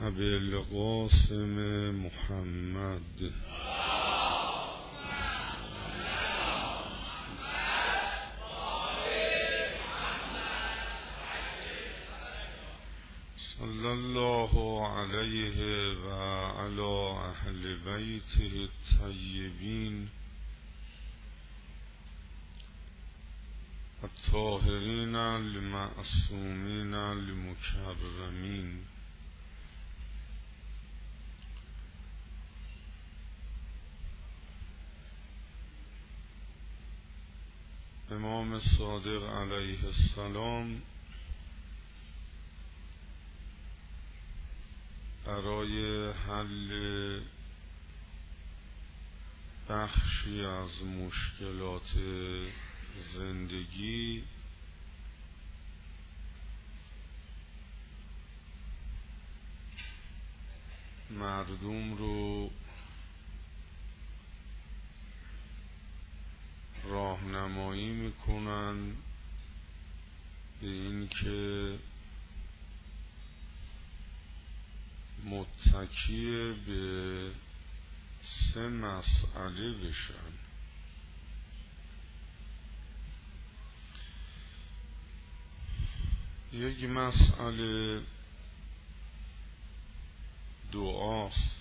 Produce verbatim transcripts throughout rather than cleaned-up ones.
ابی القاسم محمد صلی الله علیه و علی اهل بیته الطیبین الطاهرین المعصومین المکرمین. امام صادق علیه السلام برای حل بخشی از مشکلات زندگی مردم رو راهنمایی میکنن به این که متکی به سه مسئله بشن. یک مسئله دعاست،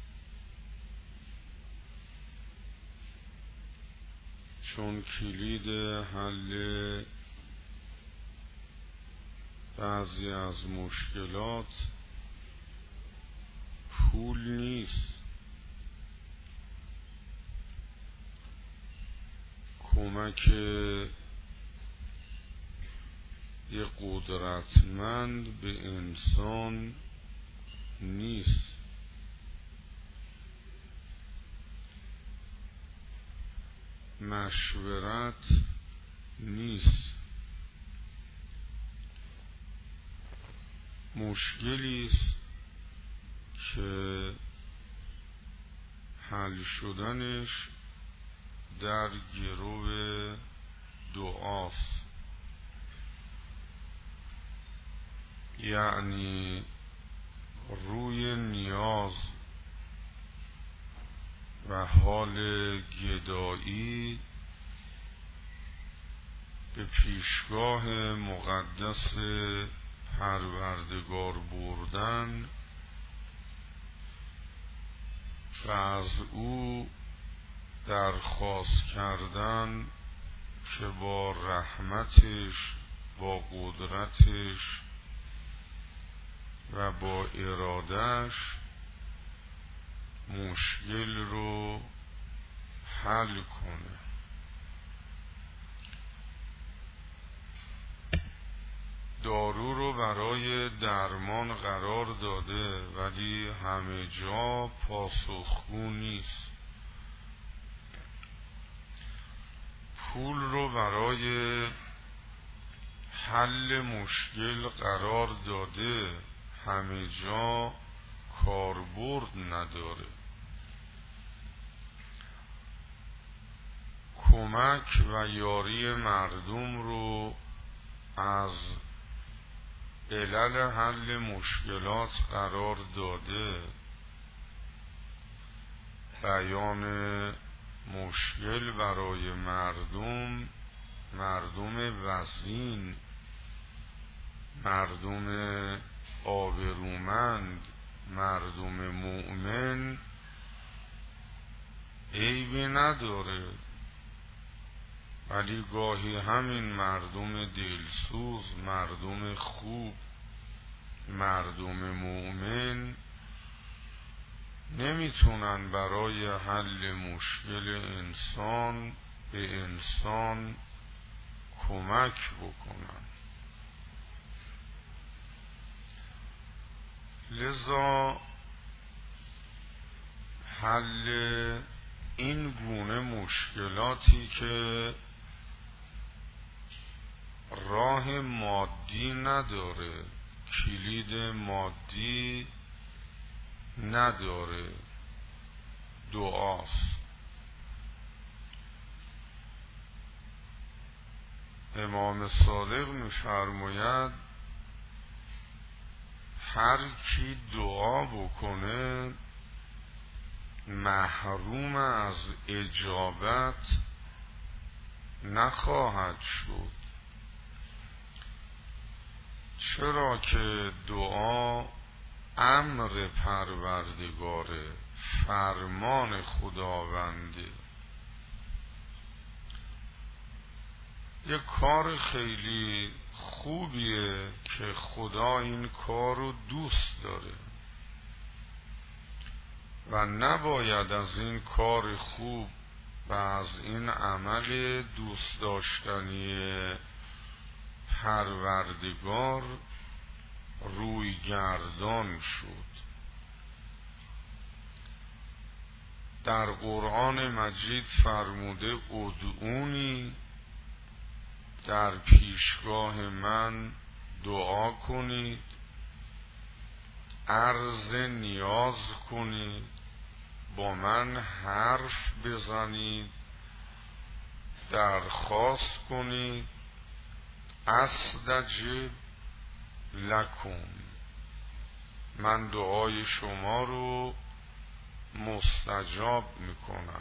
چون کلید حل بعضی از مشکلات پول نیست، کمک یه قدرتمند به انسان نیست، مشورت نیست، مشکلی است که حل شدنش در گرو دعاست. یعنی روی نیاز و حال گدایی به پیشگاه مقدس پروردگار بردن و از او درخواست کردن که با رحمتش، با قدرتش و با ارادش مشکل رو حل کنه. دارو رو برای درمان قرار داده ولی همه جا پاسخگو نیست. پول رو برای حل مشکل قرار داده، همه جا کاربرد نداره. کمک و یاری مردم رو از علل حل مشکلات قرار داده، بیان مشکل برای مردم، مردم وزین، مردم آبرومند، مردم مؤمن عیبی نداره، ولی گاهی همین مردم دلسوز، مردم خوب، مردم مؤمن نمیتونن برای حل مشکل انسان به انسان کمک بکنن. لذا حل این گونه مشکلاتی که راه مادی نداره، کلید مادی نداره، دعاست. امام صادق می‌فرماید هر کی دعا بکنه محروم از اجابت نخواهد شد. چرا که دعا امر پروردگاره، فرمان خداونده. یه کار خیلی خوبیه که خدا این کار رو دوست داره و نباید از این کار خوب و از این عمل دوست داشتنی پروردگار روی گردان شد. در قرآن مجید فرموده ادعونی، در پیشگاه من دعا کنید، عرض نیاز کنید، با من حرف بزنید، درخواست کنید، استجب لکم، من دعای شما رو مستجاب میکنم.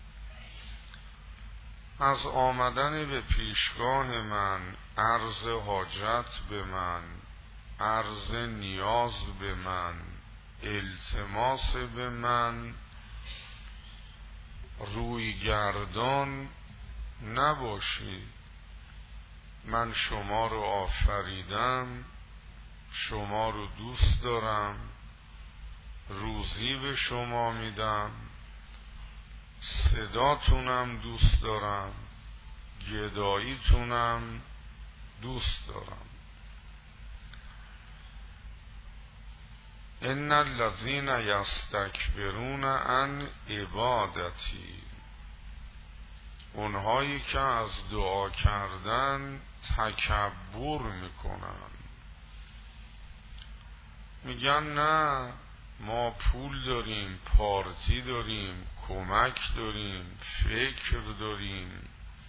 از آمدن به پیشگاه من، عرض حاجت به من، عرض نیاز به من، التماس به من روی گردان نباشید. من شما رو آفریدم، شما رو دوست دارم، روزی به شما میدم، صداتونم دوست دارم، گداییتونم دوست دارم. ان الذین یستکبرون عن عبادتی، اونهایی که از دعا کردن تکبر میکنن، میگن نه ما پول داریم، پارتی داریم، کمک داریم، فکر داریم،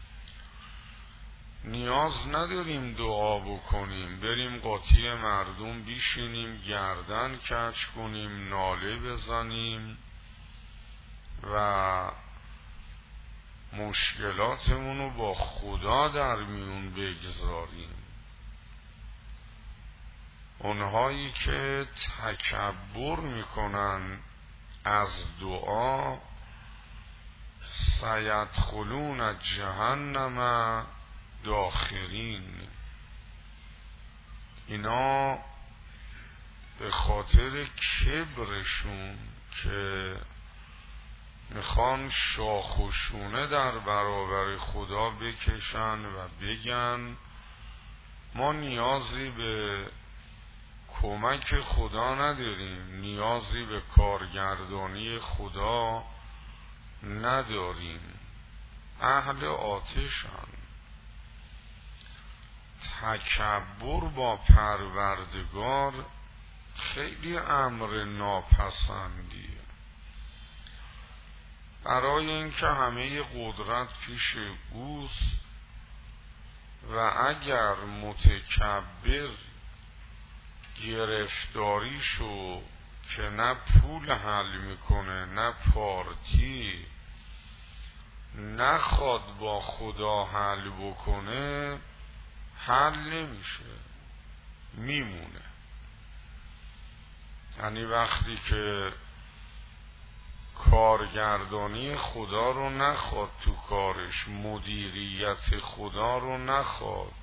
نیاز نداریم دعا بکنیم، بریم قاطی مردم بیشینیم، گردن کج کنیم، ناله بزنیم و مشکلاتمون رو با خدا در میون بگذاریم. اونهایی که تکبر میکنن از دعا، سیدخلون جهنم داخرین، اینا به خاطر کبرشون که میخوان شاخ و شونه در برابر خدا بکشن و بگن ما نیازی به کمک خدا نداریم، نیازی به کارگردانی خدا نداریم، اهل آتشن. تکبر با پروردگار خیلی امر ناپسندیه. برای اینکه همه قدرت پیش اوست و اگر متکبر گرفتاریشو که نه پول حل میکنه نه پارتی نخواد با خدا حل بکنه، حل نمیشه، میمونه. یعنی وقتی که کارگردانی خدا رو نخواد تو کارش، مدیریت خدا رو نخواد،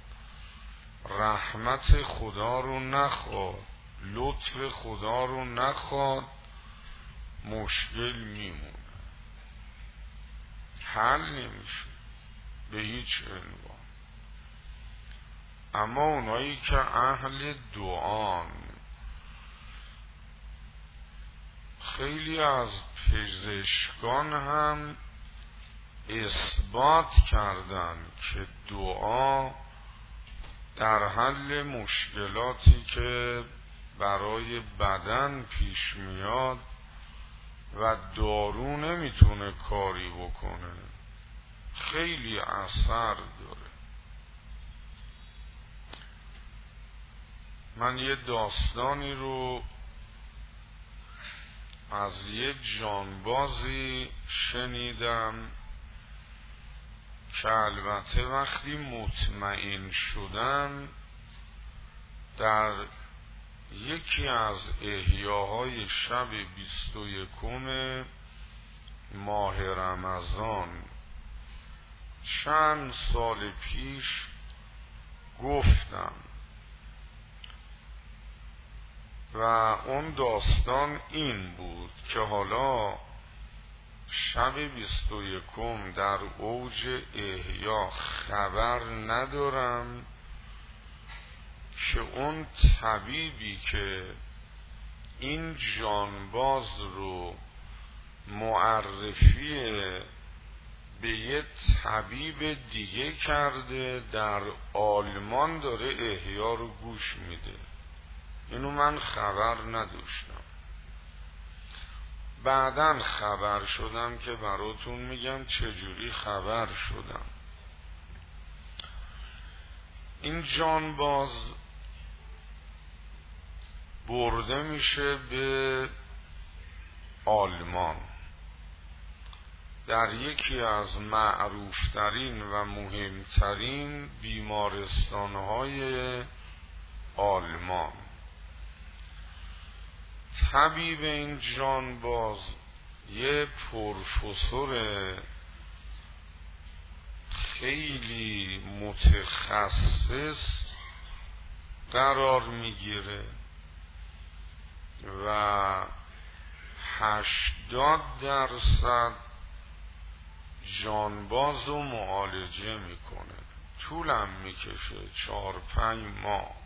رحمت خدا رو نخواد، لطف خدا رو نخواد، مشکل میمونه، حل نمیشه به هیچ عنوان. اما اونایی که اهل دعان، خیلی از پزشکان هم اثبات کردن که دعا در حل مشکلاتی که برای بدن پیش میاد و دارو نمیتونه کاری بکنه خیلی اثر داره. من یه داستانی رو از یه جانبازی شنیدم که البته وقتی مطمئن شدم در یکی از احیاهای شب بیست و یکم ماه رمضان چند سال پیش گفتم و اون داستان این بود که حالا شب بیست و یکم در اوج احیا خبر ندارم که اون طبیبی که این جانباز رو معرفی به یه طبیب دیگه کرده در آلمان داره احیا رو گوش میده. اینو من خبر نداشتم، بعداً خبر شدم که براتون میگم چجوری خبر شدم. این جانباز برده میشه به آلمان، در یکی از معروفترین و مهمترین بیمارستانهای آلمان. طبیب این جانباز یه پروفسور خیلی متخصص قرار میگیره و هشتاد درصد جانباز رو معالجه میکنه. طولم میکشه، چهار پنج ماه.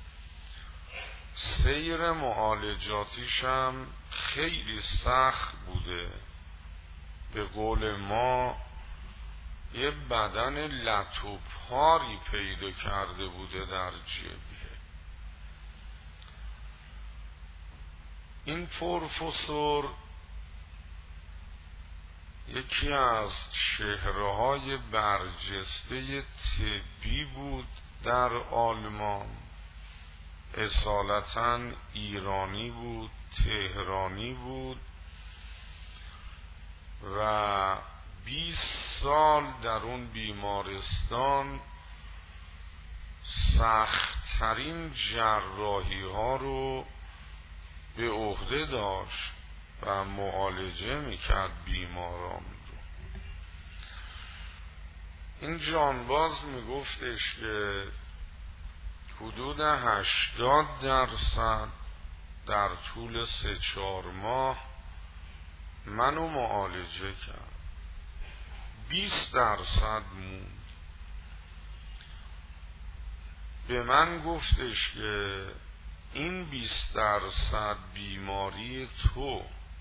سیر معالجاتیش هم خیلی سخت بوده. به قول ما یه بدن لط و پاری پیدا کرده بوده در جبهه. این پروفسور یکی از چهره‌های برجسته طبی بود در آلمان. اصالتاً ایرانی بود، تهرانی بود و بیست سال در اون بیمارستان سخت‌ترین جراحی ها رو به عهده داشت و معالجه میکرد بیماران رو. این جانباز میگفتش که حدود هشتاد درصد در طول سه چهار ماه منو معالجه کرد، بیست درصد موند. به من گفتش که این بیست درصد بیماری تو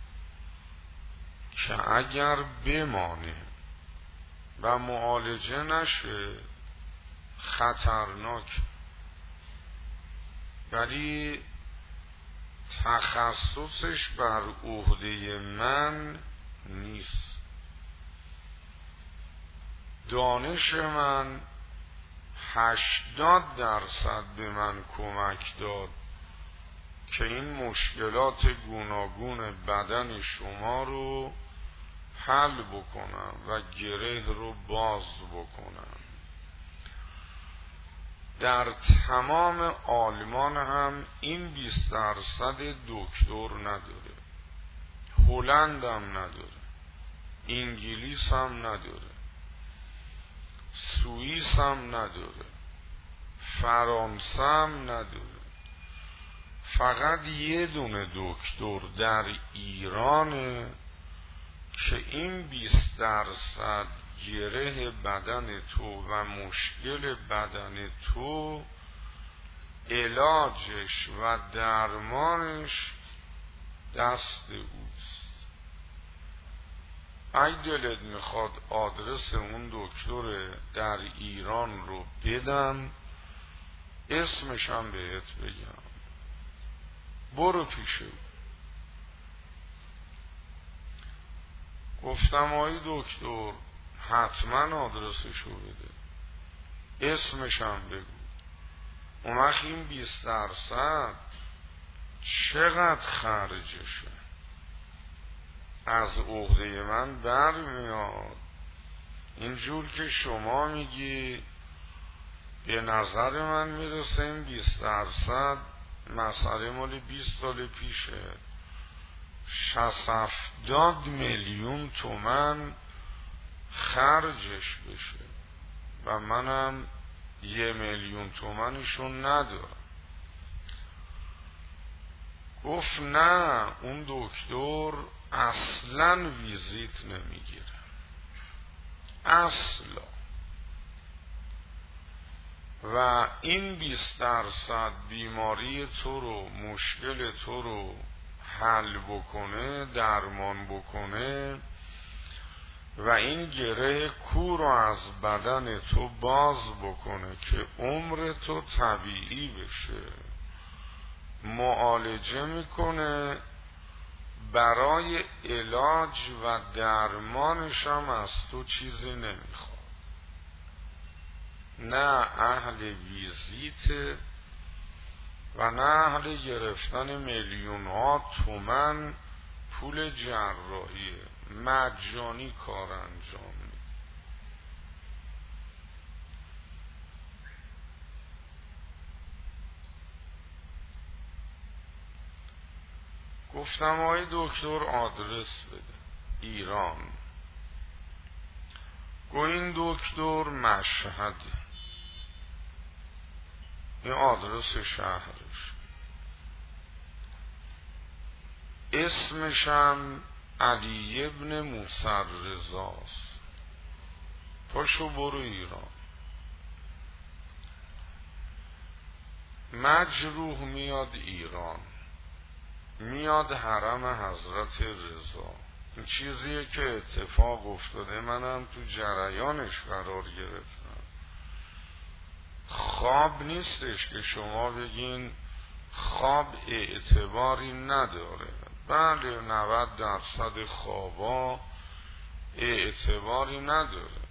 که اگر بمانه و معالجه نشه خطرناک، ولی تخصصش بر عهده من نیست. دانش من هشتاد درصد به من کمک داد که این مشکلات گوناگون بدن شما رو حل بکنم و گره رو باز بکنم. در تمام آلمان هم این بیست درصد دکتر نداره، هلند هم نداره، انگلیس هم نداره، سوئیس هم نداره، فرانسه هم نداره. فقط یه دونه دکتر در ایرانه که این بیست درصد گره بدن تو و مشکل بدن تو علاجش و درمانش دست اوست. اگه دلت میخواد آدرس اون دکتر در ایران رو بدم، اسمشم بهت بگم، برو پیشه. گفتم آی دکتر حتما آدرسشو بده، اسمشم بگو. اون وقت این بیست درصد چقدر خرجشه از عهده من برمیاد. اینجور که شما میگی به نظر من میرسه این بیست درصد مسئله مال بیست سال پیشه، شصت هفتاد میلیون تومن خرجش بشه و منم یه میلیون تومنشون ندارم. گفت نه، اون دکتر اصلا ویزیت نمیگیره، اصلا. و این بیست درصد بیماری تو رو، مشکل تو رو حل بکنه، درمان بکنه و این گره کو رو از بدن تو باز بکنه که عمر تو طبیعی بشه، معالجه میکنه، برای علاج و درمانش هم از تو چیزی نمیخواد. نه اهل ویزیت و نه اهل گرفتن میلیون ها تومن پول جراحیه، مجانی کار انجام میده. گفتم آقای دکتر آدرس بده. ایران. گو این دکتر مشهد، این آدرس شهرش، اسمشم علی ابن موسی رضاست. پاشو برو ایران. مجروح میاد ایران، میاد حرم حضرت رضا. این چیزیه که اتفاق افتاده، منم تو جریانش قرار گرفتم. خواب نیستش که شما بگین خواب اعتباری نداره. بله، نود درصد خوابا اعتباری نداره.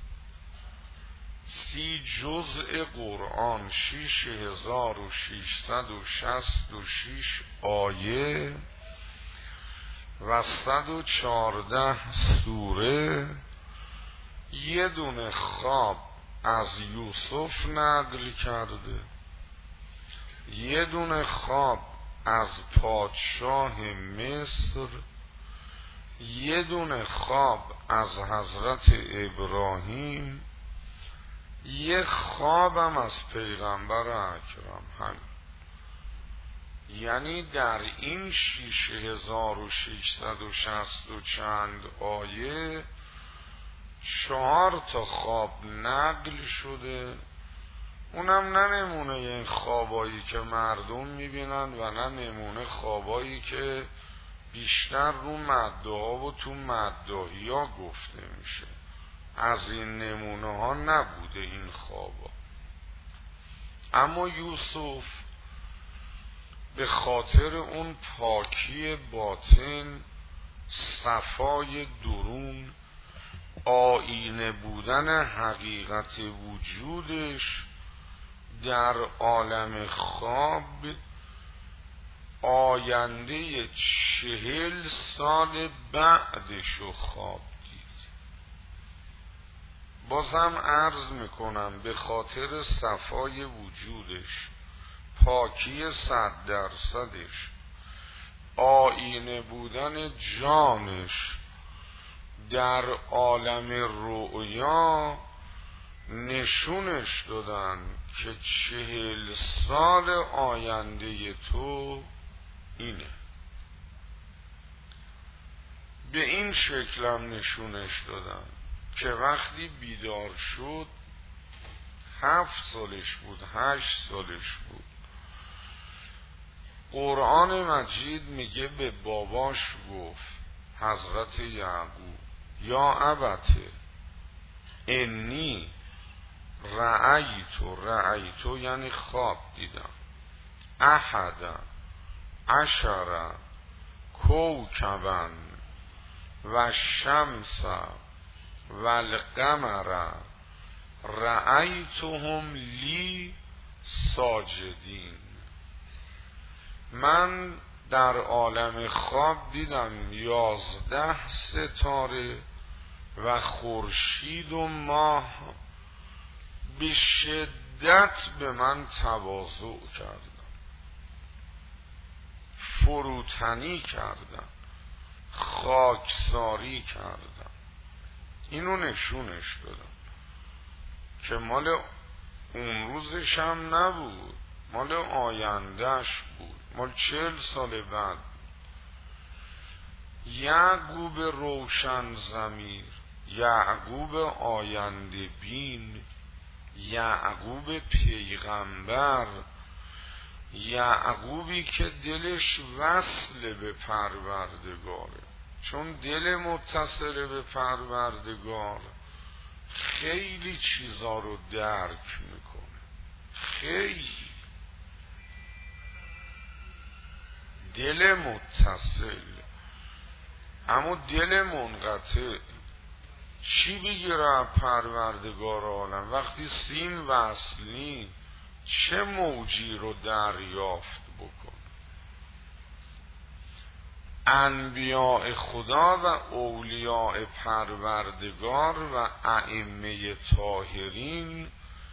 سی جزء قرآن، شیش هزار و شیشصد و شصت و شیش آیه و صد و چارده سوره یه دونه خواب از یوسف نقل کرده، یه دونه خواب از پادشاه مصر، یه دونه خواب از حضرت ابراهیم، یه خوابم از پیغمبر اکرم. همین. یعنی در این شیش هزار و ششصد و شصت و چند آیه چهار تا خواب نقل شده. اونم نه نمونه این خوابایی که مردم میبینن و نه نمونه خوابایی که بیشتر رو مدعا و تو مدعایی ها گفته میشه. از این نمونه ها نبوده این خوابا. اما یوسف به خاطر اون پاکی باطن، صفای درون، آینه بودن حقیقت وجودش در عالم خواب آینده چهل سال بعدشو خواب دید. بازم عرض میکنم به خاطر صفای وجودش، پاکی صد درصدش، آینه بودن جانش در عالم رؤیا نشونش دادن که چهل سال آینده تو اینه. به این شکلم نشونش دادن که وقتی بیدار شد هفت سالش بود، هشت سالش بود. قرآن مجید میگه به باباش گفت، حضرت یعقوب، یا ابته انی رأیتو، رأیتو یعنی خواب دیدم، احد عشر کوکبا و شمس و القمر رأیتهم لی ساجدین. من در عالم خواب دیدم یازده ستاره و خورشید و ماه به شدت به من تواضع کردن، فروتنی کردن، خاکساری کردن. اینو نشونش دادم که مال اون روزش هم نبود، مال آیندهش بود، مال چهل سال بعد. یعقوب روشن ضمیر، یعقوب آینده بین، یعقوب پیغمبر، یعقوبی که دلش وصل به پروردگاره، چون دل متصل به پروردگار خیلی چیزا رو درک میکنه، خیلی دل متصل. اما دل منقطع چی بگیره پروردگار عالم؟ وقتی سیم وصلی چه موجی رو دریافت بکن؟ انبیاء خدا و اولیاء پروردگار و ائمه طاهرین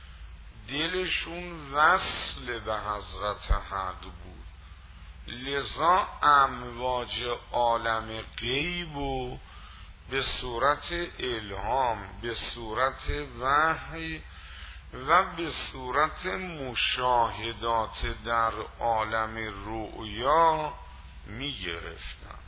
دلشون وصل به حضرت حق بود، لذا امواج عالم غیب و به صورت الهام، به صورت وحی و به صورت مشاهدات در عالم رؤیا می گرفتن.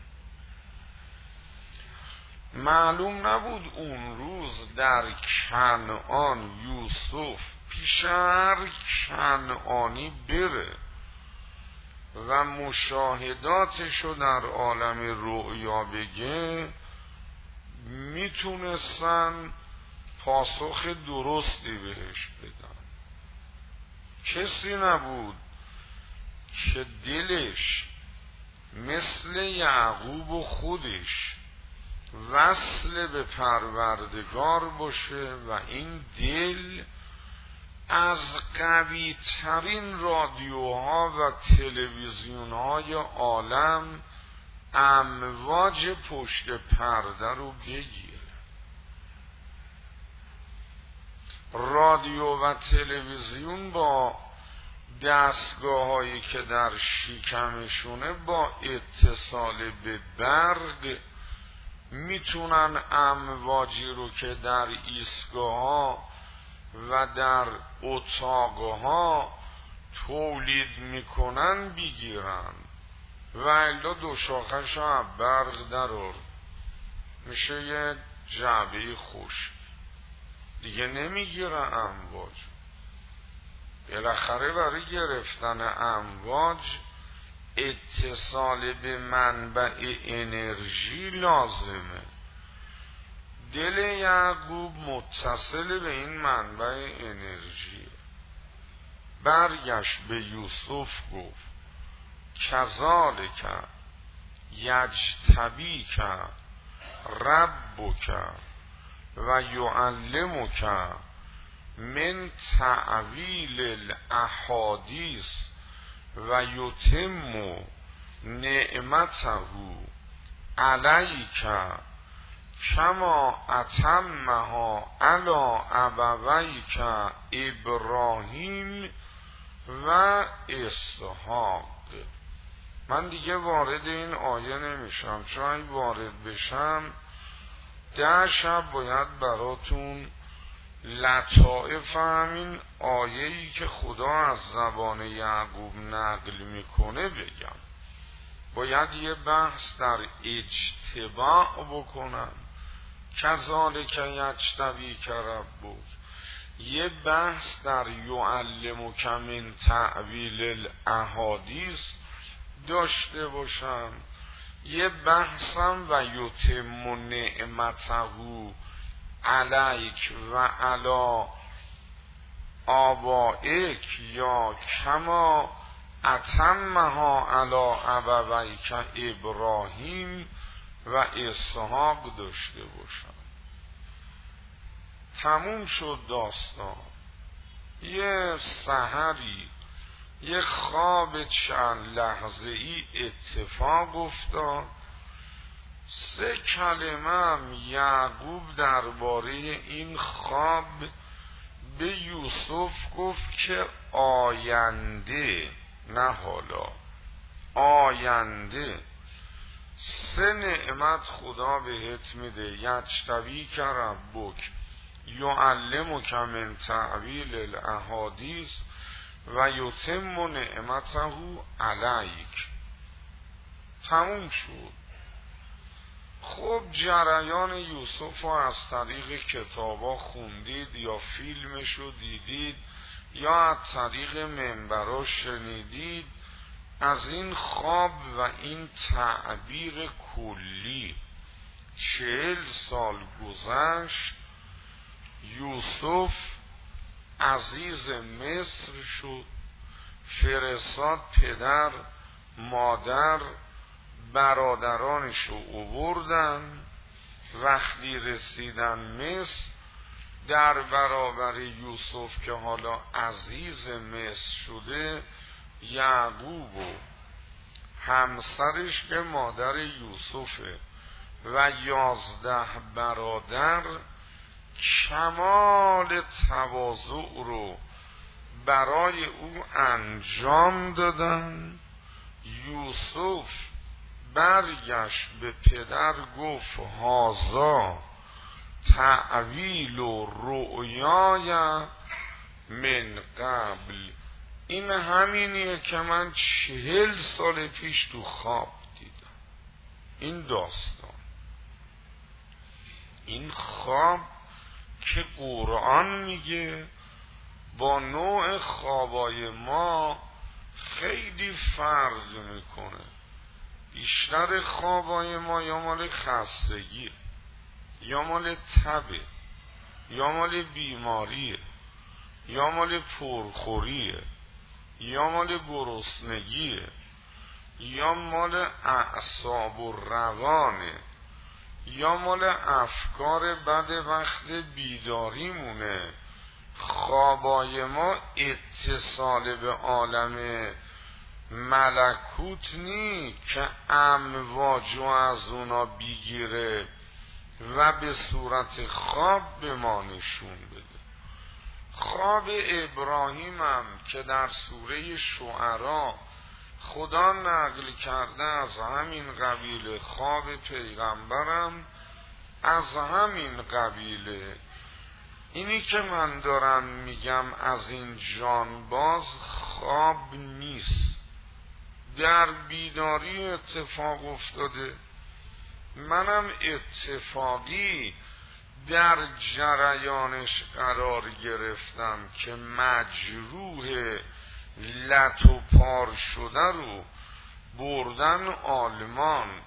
معلوم نبود اون روز در کنعان یوسف پیش هر کنعانی بره و مشاهداتشو در عالم رؤیا بگه، میتونستن پاسخ درستی بهش بدن. کسی نبود که دلش مثل یعقوب و خودش وصل به پروردگار باشه و این دل از قوی ترین رادیوها و تلویزیون های عالم امواج پشت پرده رو بگیره. رادیو و تلویزیون با دستگاه هایی که در شکمشونه با اتصال به برق میتونن امواجی رو که در ایستگاه ها و در اتاقها تولید میکنن بگیرن و الا دو شاخش ها برق درار میشه یه جعبه خشک دیگه، نمیگیره امواج. بالاخره برای گرفتن امواج اتصال به منبع انرژی لازمه. دل یعقوب متصل به این منبع انرژی. برگشت به یوسف گفت کذالک یجتبیک ربک و یعلمک من تعویل الاحادیث و یتم نعمته علیک کما اتمها علی ابویک ابراهیم و اسحاق. من دیگه وارد این آیه نمیشم، چون اگه وارد بشم ده شب باید براتون لطائف همین آیه‌ای که خدا از زبان یعقوب نقل میکنه بگم. باید یه بحث در اجتباع بکنم، کذالک یجتبیک ربک، یه بحث در یعلمک من تعویل الاحادیث داشته باشم، یه بحثم و یتم نعمته علیک و علی آبائک یا کما اتمها علی ابویک ابراهیم و اسحاق داشته باشم. تموم شد داستان. یه سحری یه خواب چند لحظه ای اتفاق افتاد. سه کلمه هم یعقوب درباره این خواب به یوسف گفت که آینده، نه حالا، آینده. سه نعمت خدا بهت میده: یجتبی که ربک یعلمک من تعویل الاحادیث و یتم نعمته علیک. تموم شد. خب جریان یوسف رو از طریق کتابا خوندید یا فیلمشو دیدید یا از طریق منبرا شنیدید. از این خواب و این تعبیر کلی چهل سال گذشت. یوسف عزیز مصر شد. فرستاد پدر مادر برادرانشو آوردن. وقتی رسیدن مصر، در برابر یوسف که حالا عزیز مصر شده، یعقوب و همسرش که مادر یوسفه و یازده برادر کمال تواضع رو برای او انجام دادن. یوسف برگشت به پدر گفت هذا تعویل و رؤیای من قبل. این همینیه که من چهل سال پیش تو خواب دیدم. این داستان، این خواب که قرآن میگه با نوع خوابای ما خیلی فرق میکنه. بیشتر خوابای ما یا مال خستگیه، یا مال تبه، یا مال بیماریه، یا مال پرخوریه، یا مال گرسنگیه، یا مال اعصاب و روانه، یا مال افکار بد وقت بیداریمونه. خوابای ما اتصال به عالم ملکوت نی که امواجو از اونا بگیره و به صورت خواب به ما نشون بده. خواب ابراهیم هم که در سوره شعرا خدا نقل کرده از همین قبیله، خواب پیغمبرم از همین قبیله. اینی که من دارم میگم از این جانباز خواب نیست، در بیداری اتفاق افتاده. منم اتفاقی در جریانش قرار گرفتم که مجروح لط و پار شده رو بردن آلمان.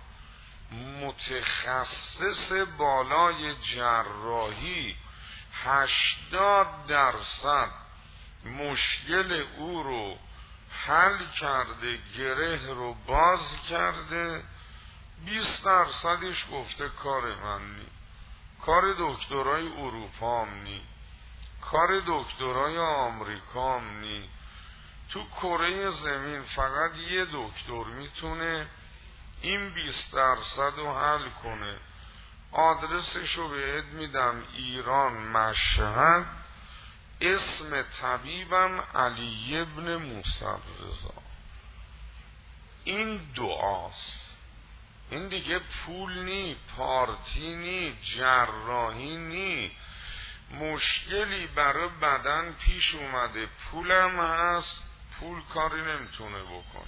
متخصص بالای جراحی هشتاد درصد مشکل او رو حل کرده، گره رو باز کرده. بیست درصدش گفته کار من نی، کار دکترای اروپا هم نی، کار دکترای آمریکا هم نی. تو کره زمین فقط یه دکتر میتونه این بیست درصد رو حل کنه. آدرسشو بهت میدم، ایران، مشهد. اسم طبیبم علی ابن موسی رضا. این دعاست. این دیگه پول نی، پارتی نی، جراحی نی. مشکلی برای بدن پیش اومده، پولم هست، پول کاری نمیتونه بکنه.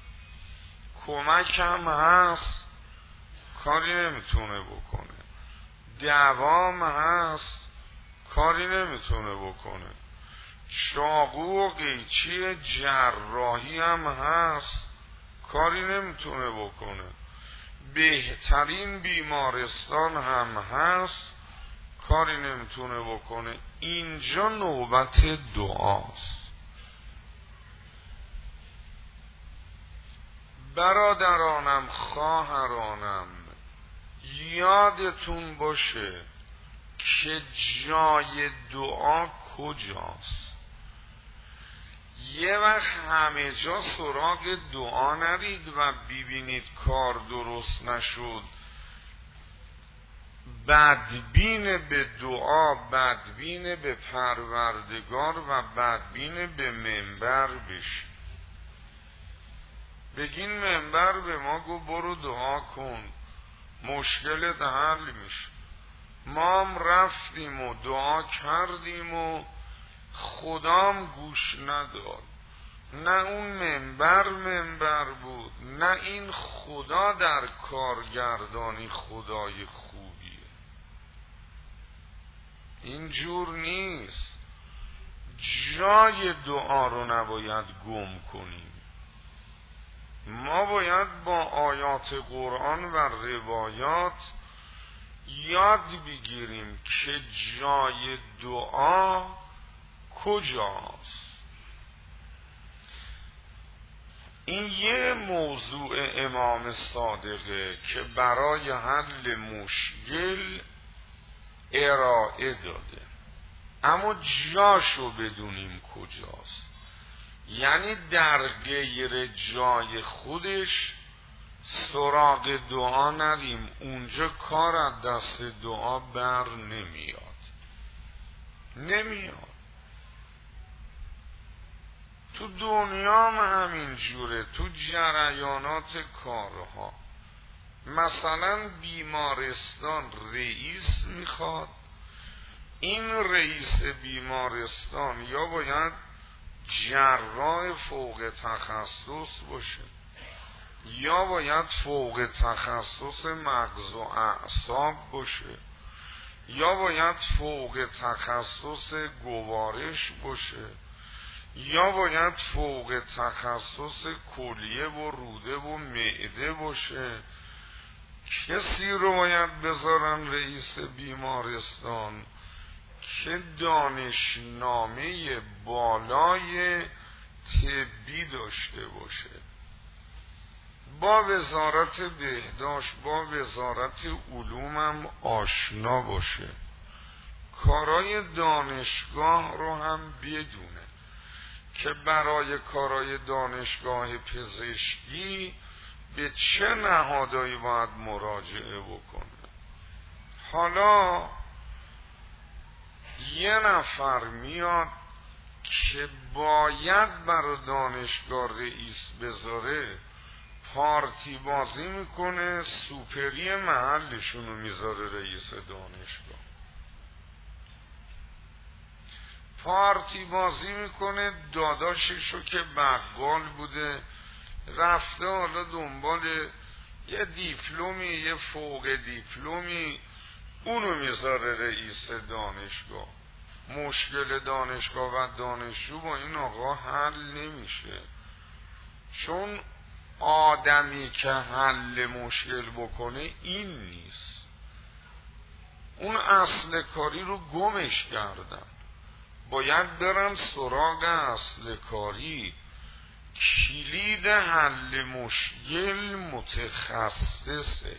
کمکم هست، کاری نمیتونه بکنه. دوام هست، کاری نمیتونه بکنه. چاقو و قیچی جراحی هم هست، کاری نمیتونه بکنه. بهترین بیمارستان هم هست، کاری نمیتونه بکنه. اینجا نوبت دعاست. برادرانم، خواهرانم، یادتون باشه که جای دعا کجاست. یه وقت همه جا سراغ دعا نرید و ببینید کار درست نشد بدبین به دعا، بدبین به پروردگار و بدبین به منبر بشید. بگین منبر به ما گو برو دعا کن مشکلت حل میشه. ما هم رفتیم و دعا کردیم و خدام گوش نداد. نه اون منبر منبر بود، نه این خدا در کارگردانی خدای خوبیه. اینجور نیست. جای دعا رو نباید گم کنیم. ما باید با آیات قرآن و روایات یاد بگیریم که جای دعا کجاست. این یه موضوع امام صادقه که برای حل مشکل ارائه داده، اما جاشو بدونیم کجاست. یعنی در غیر جای خودش سراغ دعا نریم، اونجا کار از دست دعا بر نمیاد نمیاد تو دنیا هم همین جوره. تو جریانات کارها مثلا بیمارستان رئیس میخواد، این رئیس بیمارستان یا باید جراح فوق تخصص باشه یا باید فوق تخصص مغز و اعصاب باشه یا باید فوق تخصص گوارش باشه یا باید فوق تخصص کلیه و روده و معده باشه. کسی رو باید بذارن رئیس بیمارستان که دانشنامه بالای طبی داشته باشه، با وزارت بهداشت با وزارت علوم هم آشنا باشه، کارای دانشگاه رو هم بدونه که برای کارای دانشگاه پزشکی به چه نهادهایی باید مراجعه بکنه. حالا یه نفر میاد که باید برای دانشگاه رئیس بذاره، پارتی بازی میکنه، سوپری محلشونو میذاره رئیس دانشگاه، پارتی بازی میکنه، داداششو که بقال بوده رفته حالا دنبال یه دیپلمی یه فوق دیپلمی، اونو میذاره رئیس دانشگاه. مشکل دانشگاه و دانشجو با این آقا حل نمیشه، چون آدمی که حل مشکل بکنه این نیست. اون اصل کاری رو گمش کردن، باید برم سراغ اصل کاری. کلید حل مشکل متخصصه.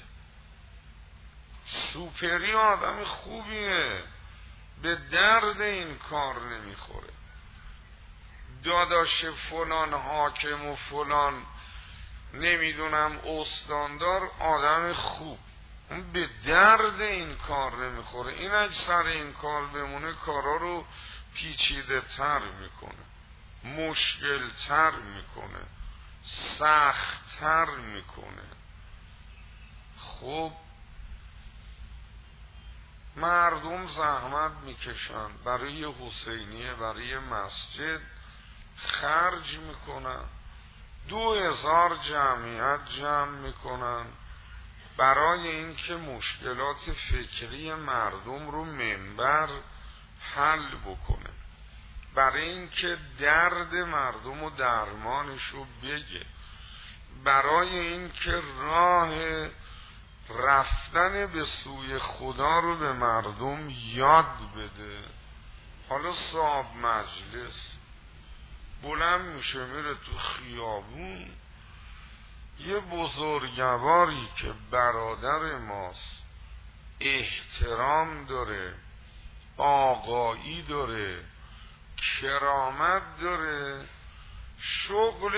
سوپری آدم خوبیه، به درد این کار نمیخوره. داداش فلان حاکم و فلان نمیدونم استاندار آدم خوب، اون به درد این کار نمیخوره. این اگه سر این کار بمونه کارا رو پیچیده تر میکنه، مشکل تر میکنه، سخت تر میکنه. خب مردم زحمت میکشن برای حسینیه، برای مسجد خرج میکنن، دو هزار جمعیت جمع میکنن برای اینکه مشکلات فکری مردم رو منبر حل بکنه، برای اینکه درد مردم و درمانش رو بگه، برای اینکه راه رفتن به سوی خدا رو به مردم یاد بده. حالا صاحب مجلس بلند میشه میره تو خیابون، یه بزرگواری که برادر ماست، احترام داره، آقایی داره، کرامت داره، شغل